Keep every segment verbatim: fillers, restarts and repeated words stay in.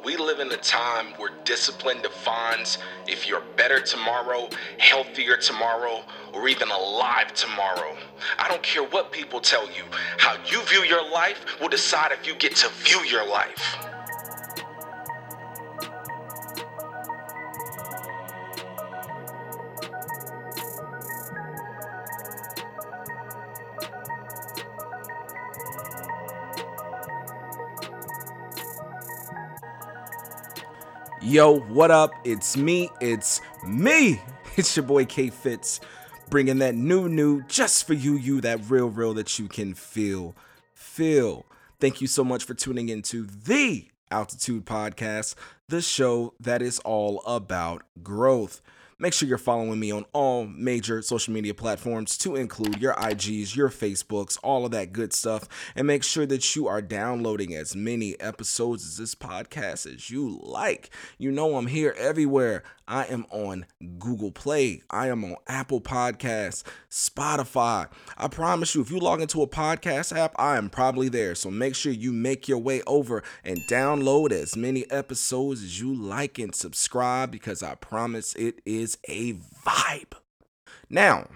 We live in a time where discipline defines if you're better tomorrow, healthier tomorrow, or even alive tomorrow. I don't care what people tell you. How you view your life will decide if you get to view your life. Yo, what up? It's me. It's me. It's your boy K Fitz, bringing that new, new, just for you, you, that real, real that you can feel. Feel. Thank you so much for tuning into the Altitude Podcast, the show that is all about growth. Make sure you're following me on all major social media platforms to include your I Gs, your Facebooks, all of that good stuff. And make sure that you are downloading as many episodes of this podcast as you like. You know I'm here everywhere. I am on Google Play. I am on Apple Podcasts, Spotify. I promise you, if you log into a podcast app, I am probably there. So make sure you make your way over and download as many episodes as you like and subscribe, because I promise it is a vibe. Now,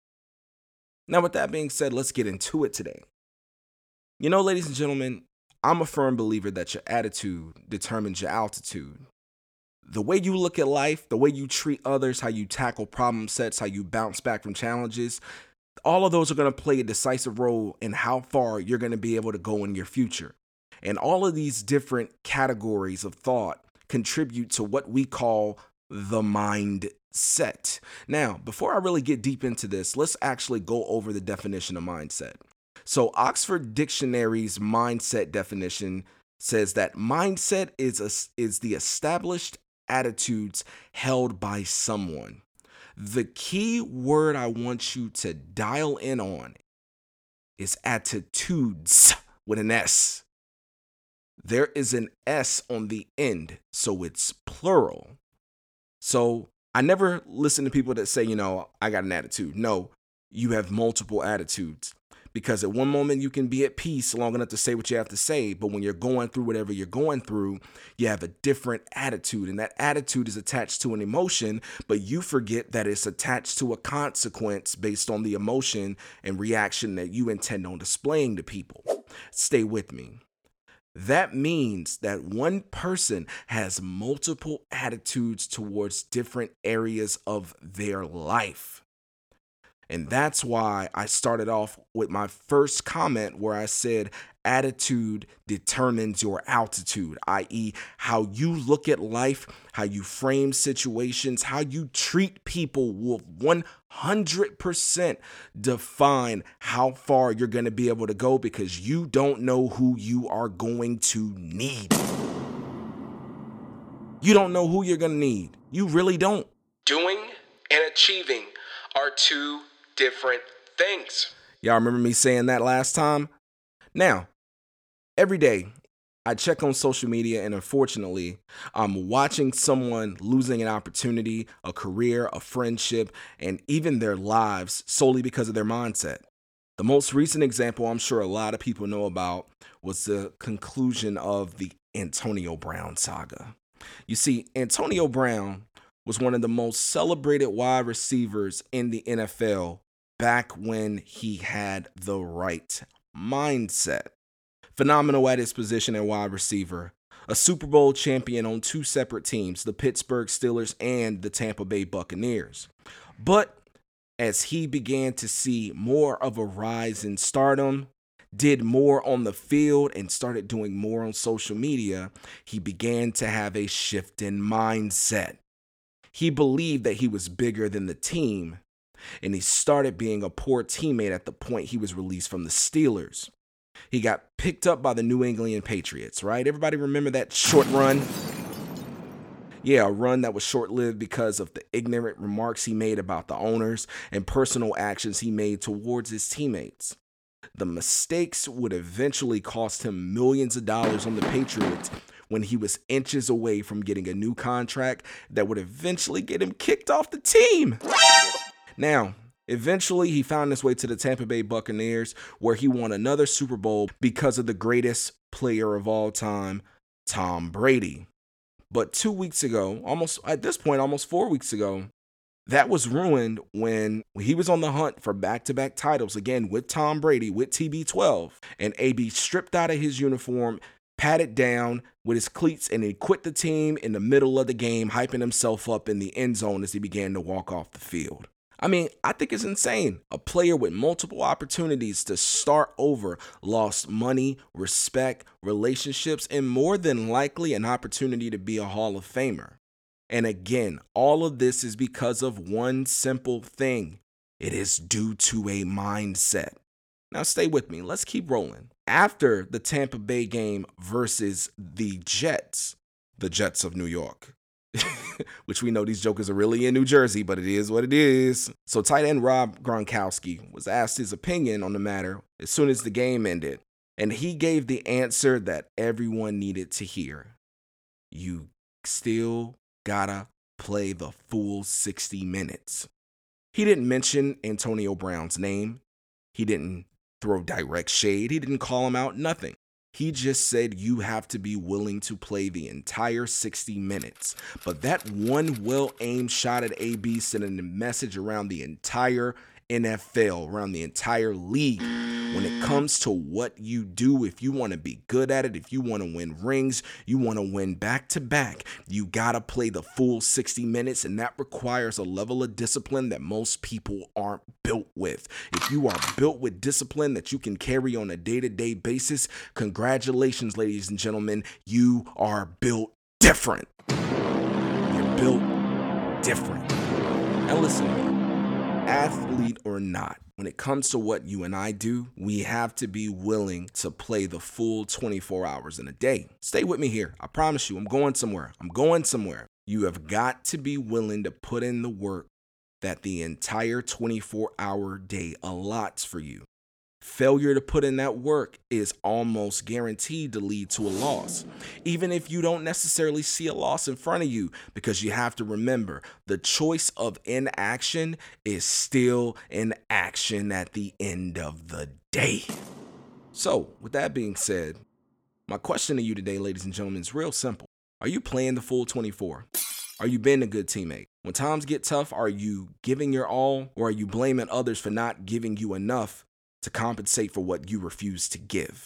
now with that being said, let's get into it today. You know, ladies and gentlemen, I'm a firm believer that your attitude determines your altitude. The way you look at life, the way you treat others, how you tackle problem sets, how you bounce back from challenges, all of those are going to play a decisive role in how far you're going to be able to go in your future. And all of these different categories of thought contribute to what we call the mindset. Now, before I really get deep into this, let's actually go over the definition of mindset. So Oxford Dictionary's mindset definition says that mindset is a, is the established attitudes held by someone. The key word I want you to dial in on is attitudes with an S. There is an S on the end, so it's plural. So I never listen to people that say, you know, I got an attitude. No, you have multiple attitudes. Because at one moment you can be at peace long enough to say what you have to say, but when you're going through whatever you're going through, you have a different attitude, and that attitude is attached to an emotion, but you forget that it's attached to a consequence based on the emotion and reaction that you intend on displaying to people. Stay with me. That means that one person has multiple attitudes towards different areas of their life. And that's why I started off with my first comment where I said attitude determines your altitude, that is how you look at life, how you frame situations, how you treat people will one hundred percent define how far you're going to be able to go, because you don't know who you are going to need. You don't know who you're going to need. You really don't. Doing and achieving are two different things. Y'all remember me saying that last time? Now, every day I check on social media, and unfortunately, I'm watching someone losing an opportunity, a career, a friendship, and even their lives solely because of their mindset. The most recent example I'm sure a lot of people know about was the conclusion of the Antonio Brown saga. You see, Antonio Brown was one of the most celebrated wide receivers in the N F L back when he had the right mindset. Phenomenal at his position at wide receiver, a Super Bowl champion on two separate teams, the Pittsburgh Steelers and the Tampa Bay Buccaneers. But as he began to see more of a rise in stardom, did more on the field, and started doing more on social media, he began to have a shift in mindset. He believed that he was bigger than the team, and he started being a poor teammate at the point he was released from the Steelers. He got picked up by the New England Patriots, right? Everybody remember that short run? Yeah, a run that was short-lived because of the ignorant remarks he made about the owners and personal actions he made towards his teammates. The mistakes would eventually cost him millions of dollars on the Patriots when he was inches away from getting a new contract that would eventually get him kicked off the team. Now, eventually he found his way to the Tampa Bay Buccaneers, where he won another Super Bowl because of the greatest player of all time, Tom Brady. But two weeks ago, almost at this point, almost four weeks ago, that was ruined when he was on the hunt for back-to-back titles again with Tom Brady, with T B twelve, and A B stripped out of his uniform, patted down with his cleats, and he quit the team in the middle of the game, hyping himself up in the end zone as he began to walk off the field. I mean, I think it's insane. A player with multiple opportunities to start over lost money, respect, relationships, and more than likely an opportunity to be a Hall of Famer. And again, all of this is because of one simple thing. It is due to a mindset. Now stay with me. Let's keep rolling. After the Tampa Bay game versus the Jets, the Jets of New York, which we know these jokers are really in New Jersey, but it is what it is. So tight end Rob Gronkowski was asked his opinion on the matter as soon as the game ended, and he gave the answer that everyone needed to hear. You still gotta play the full sixty minutes. He didn't mention Antonio Brown's name. He didn't throw direct shade. He didn't call him out, nothing. He just said you have to be willing to play the entire sixty minutes. But that one well-aimed shot at A B sending a message around the entire N F L, around the entire league. When it comes to what you do, if you want to be good at it, if you want to win rings, you want to win back-to-back, you got to play the full sixty minutes, and that requires a level of discipline that most people aren't built with. If you are built with discipline that you can carry on a day-to-day basis, congratulations, ladies and gentlemen, you are built different. You're built different. Now listen to me. Athlete or not, when it comes to what you and I do, we have to be willing to play the full twenty-four hours in a day. Stay with me here. I promise you, I'm going somewhere. I'm going somewhere. You have got to be willing to put in the work that the entire twenty-four hour day allots for you. Failure to put in that work is almost guaranteed to lead to a loss, even if you don't necessarily see a loss in front of you, because you have to remember the choice of inaction is still an action at the end of the day. So, with that being said, my question to you today, ladies and gentlemen, is real simple. Are you playing the full twenty-four? Are you being a good teammate? When times get tough, are you giving your all, or are you blaming others for not giving you enough to compensate for what you refuse to give?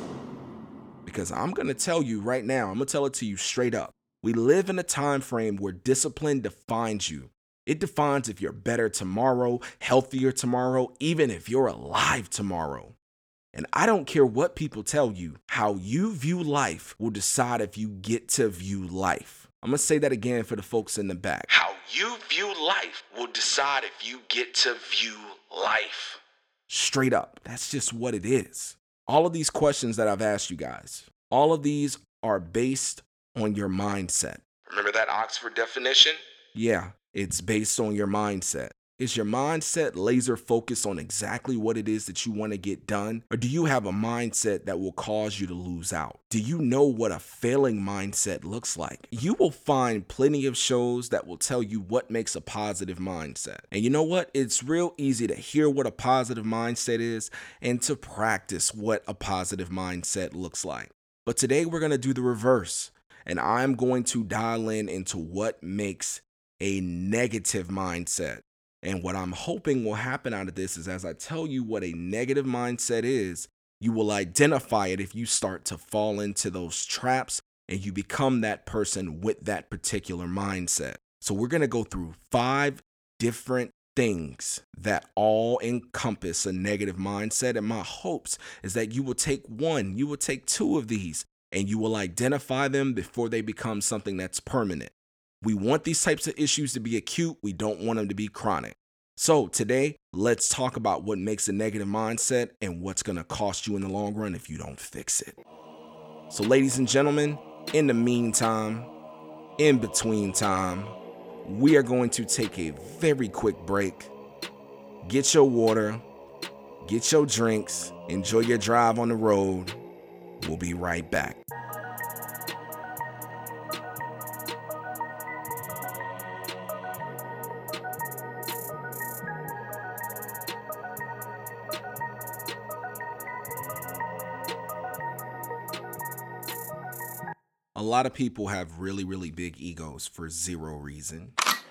Because I'm going to tell you right now, I'm going to tell it to you straight up. We live in a time frame where discipline defines you. It defines if you're better tomorrow, healthier tomorrow, even if you're alive tomorrow. And I don't care what people tell you, how you view life will decide if you get to view life. I'm going to say that again for the folks in the back. How you view life will decide if you get to view life. Straight up. That's just what it is. All of these questions that I've asked you guys, all of these are based on your mindset. Remember that Oxford definition? Yeah, it's based on your mindset. Is your mindset laser focused on exactly what it is that you want to get done? Or do you have a mindset that will cause you to lose out? Do you know what a failing mindset looks like? You will find plenty of shows that will tell you what makes a positive mindset. And you know what? It's real easy to hear what a positive mindset is and to practice what a positive mindset looks like. But today we're going to do the reverse. And I'm going to dial in into what makes a negative mindset. And what I'm hoping will happen out of this is, as I tell you what a negative mindset is, you will identify it if you start to fall into those traps and you become that person with that particular mindset. So we're going to go through five different things that all encompass a negative mindset. And my hopes is that you will take one, you will take two of these, and you will identify them before they become something that's permanent. We want these types of issues to be acute. We don't want them to be chronic. So today, let's talk about what makes a negative mindset and what's going to cost you in the long run if you don't fix it. So ladies and gentlemen, in the meantime, in between time, we are going to take a very quick break. Get your water, get your drinks, enjoy your drive on the road. We'll be right back. A lot of people have really, really big egos for zero reason.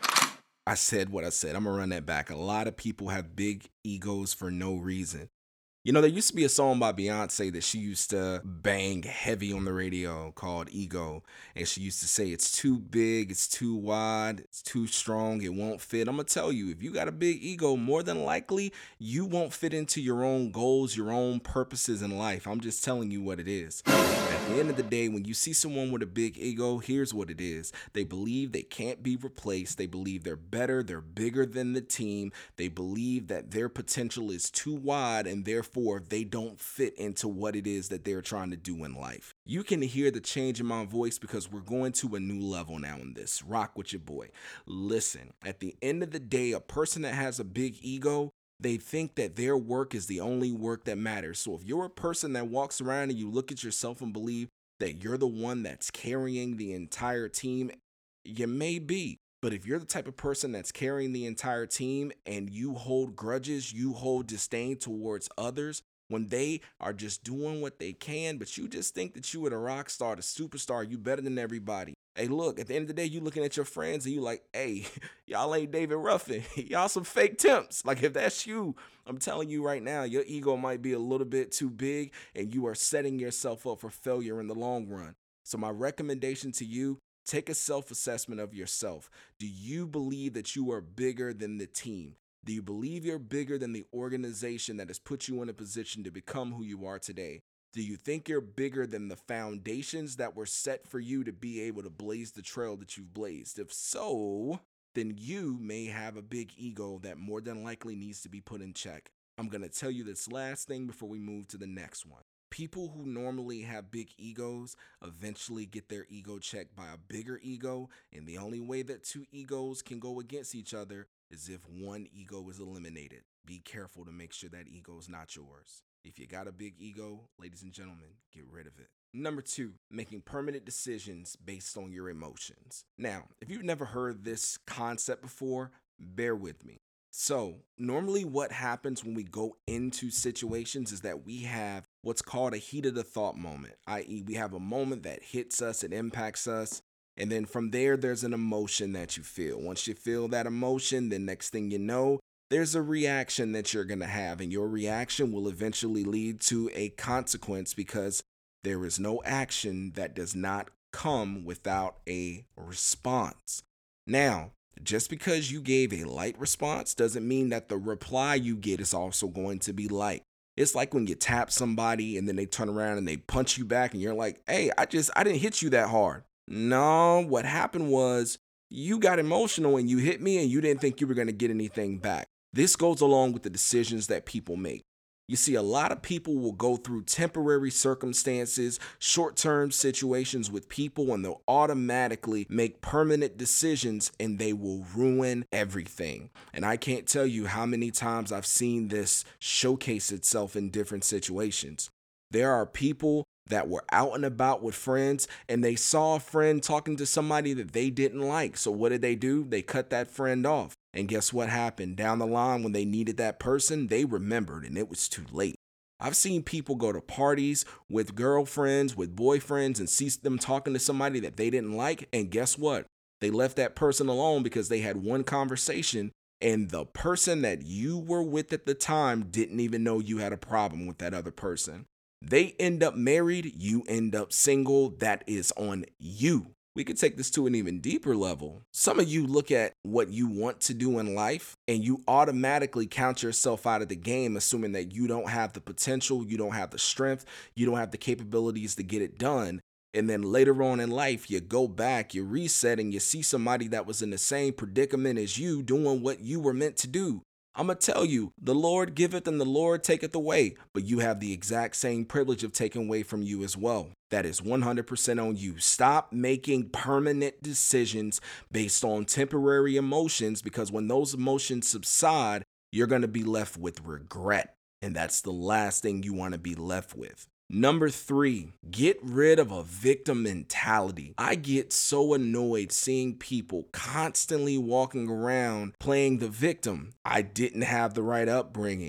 I said what I said. I'm gonna run that back. A lot of people have big egos for no reason. You know, there used to be a song by Beyonce that she used to bang heavy on the radio called Ego. And she used to say, it's too big, it's too wide, it's too strong, it won't fit. I'm going to tell you, if you got a big ego, more than likely, you won't fit into your own goals, your own purposes in life. I'm just telling you what it is. At the end of the day, when you see someone with a big ego, here's what it is. They believe they can't be replaced. They believe they're better, they're bigger than the team. They believe that their potential is too wide and therefore they don't fit into what it is that they're trying to do in life. You can hear the change in my voice because we're going to a new level now in this. Rock with your boy. Listen, at the end of the day, a person that has a big ego, they think that their work is the only work that matters. So if you're a person that walks around and you look at yourself and believe that you're the one that's carrying the entire team, you may be. But if you're the type of person that's carrying the entire team and you hold grudges, you hold disdain towards others when they are just doing what they can, but you just think that you are the rock star, the superstar, you better than everybody. Hey, look, at the end of the day, you looking at your friends and you like, hey, y'all ain't David Ruffin. Y'all some fake temps. Like, if that's you, I'm telling you right now, your ego might be a little bit too big and you are setting yourself up for failure in the long run. So my recommendation to you, take a self-assessment of yourself. Do you believe that you are bigger than the team? Do you believe you're bigger than the organization that has put you in a position to become who you are today? Do you think you're bigger than the foundations that were set for you to be able to blaze the trail that you've blazed? If so, then you may have a big ego that more than likely needs to be put in check. I'm going to tell you this last thing before we move to the next one. People who normally have big egos eventually get their ego checked by a bigger ego, and the only way that two egos can go against each other is if one ego is eliminated. Be careful to make sure that ego is not yours. If you got a big ego, ladies and gentlemen, get rid of it. Number two, making permanent decisions based on your emotions. Now, if you've never heard this concept before, bear with me. So normally what happens when we go into situations is that we have what's called a heat of the thought moment, that is we have a moment that hits us, it impacts us. And then from there, there's an emotion that you feel. Once you feel that emotion, then next thing you know, there's a reaction that you're going to have. And your reaction will eventually lead to a consequence because there is no action that does not come without a response. Now, just because you gave a light response doesn't mean that the reply you get is also going to be light. It's like when you tap somebody and then they turn around and they punch you back and you're like, hey, I just, I didn't hit you that hard. No, what happened was you got emotional and you hit me and you didn't think you were going to get anything back. This goes along with the decisions that people make. You see, a lot of people will go through temporary circumstances, short-term situations with people, and they'll automatically make permanent decisions and they will ruin everything. And I can't tell you how many times I've seen this showcase itself in different situations. There are people that were out and about with friends and they saw a friend talking to somebody that they didn't like. So what did they do? They cut that friend off. And guess what happened? Down the line, when they needed that person, they remembered and it was too late. I've seen people go to parties with girlfriends, with boyfriends, and see them talking to somebody that they didn't like. And guess what? They left that person alone because they had one conversation and the person that you were with at the time didn't even know you had a problem with that other person. They end up married, you end up single. That is on you. We could take this to an even deeper level. Some of you look at what you want to do in life and you automatically count yourself out of the game, assuming that you don't have the potential, you don't have the strength, you don't have the capabilities to get it done. And then later on in life, you go back, you reset, and you see somebody that was in the same predicament as you doing what you were meant to do. I'm going to tell you, the Lord giveth and the Lord taketh away, but you have the exact same privilege of taking away from you as well. That is one hundred percent on you. Stop making permanent decisions based on temporary emotions, because when those emotions subside, you're going to be left with regret. And that's the last thing you want to be left with. Number three, get rid of a victim mentality. I get so annoyed seeing people constantly walking around playing the victim. I didn't have the right upbringing.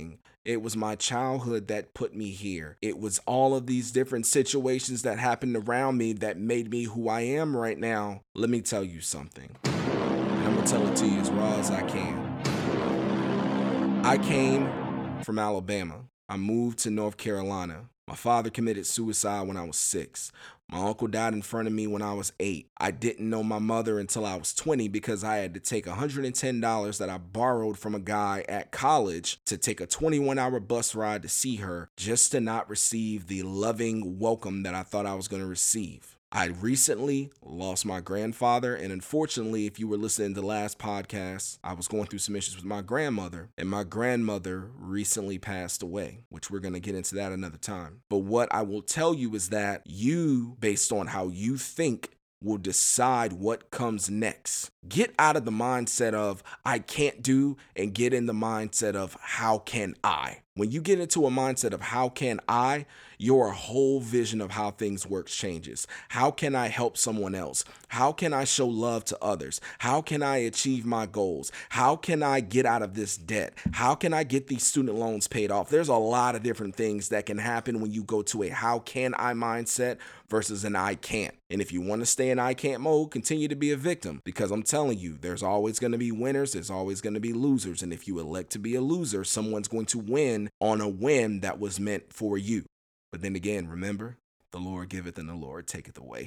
It was my childhood that put me here. It was all of these different situations that happened around me that made me who I am right now. Let me tell you something. And I'm going to tell it to you as raw as I can. I came from Alabama. I moved to North Carolina. My father committed suicide when I was six. My uncle died in front of me when I was eight. I didn't know my mother until I was twenty because I had to take one hundred ten dollars that I borrowed from a guy at college to take a twenty-one hour bus ride to see her, just to not receive the loving welcome that I thought I was going to receive. I recently lost my grandfather, and unfortunately, if you were listening to the last podcast, I was going through some issues with my grandmother, and my grandmother recently passed away, which we're going to get into that another time. But what I will tell you is that you, based on how you think, will decide what comes next. Get out of the mindset of I can't do and get in the mindset of how can I. When you get into a mindset of how can I, your whole vision of how things work changes. How can I help someone else? How can I show love to others? How can I achieve my goals? How can I get out of this debt? How can I get these student loans paid off? There's a lot of different things that can happen when you go to a how can I mindset versus an I can't. And if you want to stay in I can't mode, continue to be a victim, because I'm telling you, there's always going to be winners. There's always going to be losers. And if you elect to be a loser, someone's going to win on a whim that was meant for you. But then again, remember, the Lord giveth and the Lord taketh away.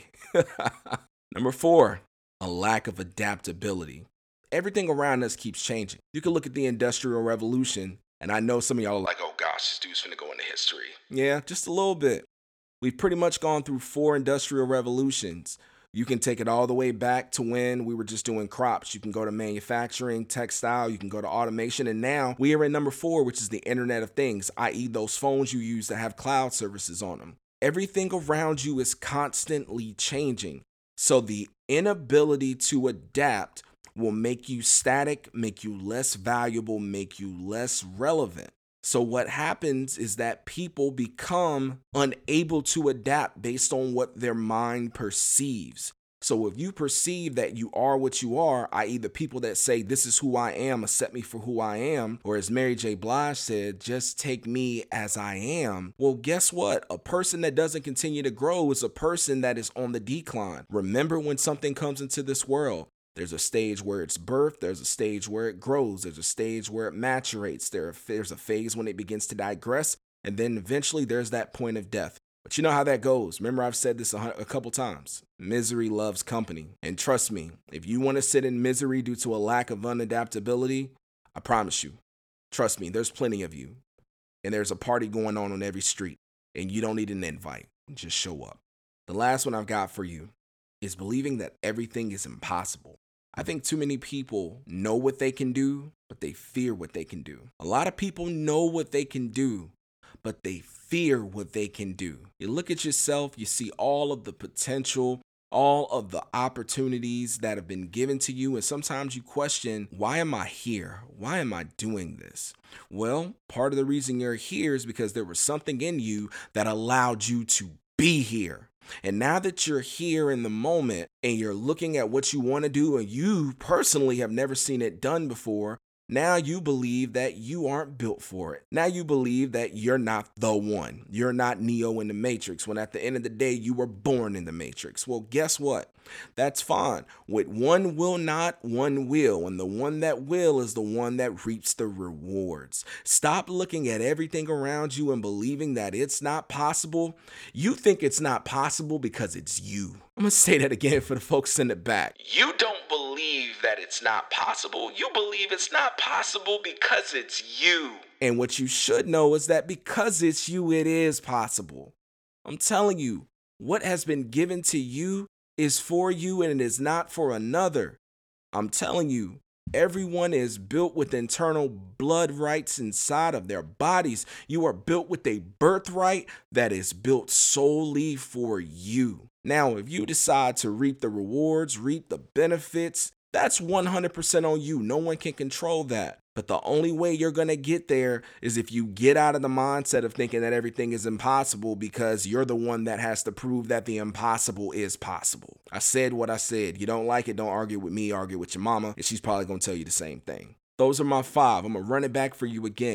Number four, a lack of adaptability. Everything around us keeps changing. You can look at the Industrial Revolution, and I know some of y'all are like, oh gosh, this dude's finna go into history. Yeah, just a little bit. We've pretty much gone through four industrial revolutions. You can take it all the way back to when we were just doing crops. You can go to manufacturing, textile, you can go to automation, and now we are in number four, which is the Internet of Things, that is those phones you use that have cloud services on them. Everything around you is constantly changing. So the inability to adapt will make you static, make you less valuable, make you less relevant. So what happens is that people become unable to adapt based on what their mind perceives. So if you perceive that you are what you are, that is the people that say, this is who I am, accept me for who I am, or as Mary J. Blige said, just take me as I am. Well, guess what? A person that doesn't continue to grow is a person that is on the decline. Remember, when something comes into this world, there's a stage where it's birthed, there's a stage where it grows, there's a stage where it maturates, there, there's a phase when it begins to digress, and then eventually there's that point of death. But you know how that goes. Remember, I've said this a, a couple times. Misery loves company. And trust me, if you want to sit in misery due to a lack of unadaptability, I promise you, trust me, there's plenty of you. And there's a party going on on every street, and you don't need an invite. Just show up. The last one I've got for you is believing that everything is impossible. I think too many people know what they can do, but they fear what they can do. A lot of people know what they can do, but they fear what they can do. You look at yourself, you see all of the potential, all of the opportunities that have been given to you, and sometimes you question, why am I here? Why am I doing this? Well, part of the reason you're here is because there was something in you that allowed you to be here. And now that you're here in the moment and you're looking at what you want to do and you personally have never seen it done before, now you believe that you aren't built for it. Now you believe that you're not the one. You're not Neo in the Matrix, when at the end of the day, you were born in the Matrix. Well, guess what? That's fine. With one will not, one will. And the one that will is the one that reaps the rewards. Stop looking at everything around you and believing that it's not possible. You think it's not possible because it's you. I'm going to say that again for the folks in the back. You don't believe that it's not possible. You believe it's not possible because it's you. And what you should know is that because it's you, it is possible. I'm telling you, what has been given to you is for you and it is not for another. I'm telling you, everyone is built with internal blood rights inside of their bodies. You are built with a birthright that is built solely for you. Now, if you decide to reap the rewards, reap the benefits, that's one hundred percent on you. No one can control that. But the only way you're going to get there is if you get out of the mindset of thinking that everything is impossible, because you're the one that has to prove that the impossible is possible. I said what I said. You don't like it, don't argue with me, argue with your mama, and she's probably going to tell you the same thing. Those are my five. I'm going to run it back for you again.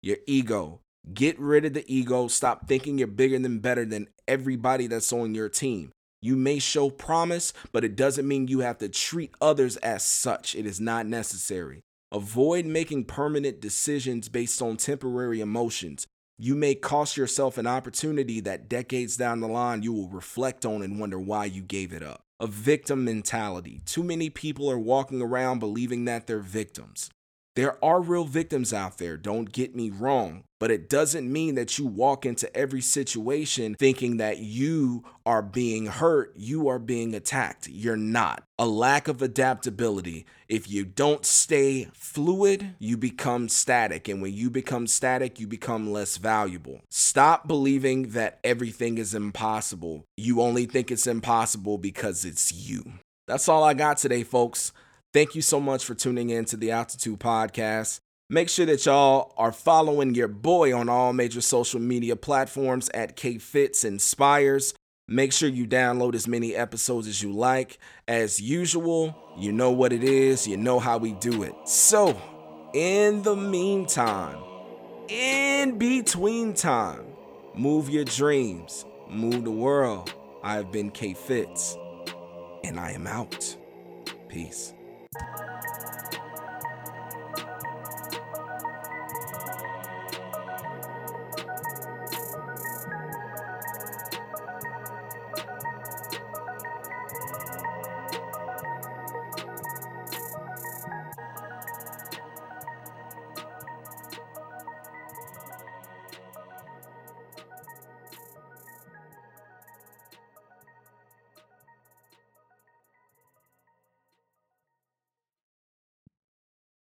Your ego. Get rid of the ego. Stop thinking you're bigger than better than everybody that's on your team. You may show promise, but it doesn't mean you have to treat others as such. It is not necessary. Avoid making permanent decisions based on temporary emotions. You may cost yourself an opportunity that decades down the line you will reflect on and wonder why you gave it up. A victim mentality. Too many people are walking around believing that they're victims. There are real victims out there, don't get me wrong, but it doesn't mean that you walk into every situation thinking that you are being hurt, you are being attacked. You're not. A lack of adaptability. If you don't stay fluid, you become static, and when you become static, you become less valuable. Stop believing that everything is impossible. You only think it's impossible because it's you. That's all I got today, folks. Thank you so much for tuning in to the Altitude Podcast. Make sure that y'all are following your boy on all major social media platforms at K Fitz Inspires. Make sure you download as many episodes as you like. As usual, you know what it is, you know how we do it. So, in the meantime, in between time, move your dreams, move the world. I have been K Fitz, and I am out. Peace.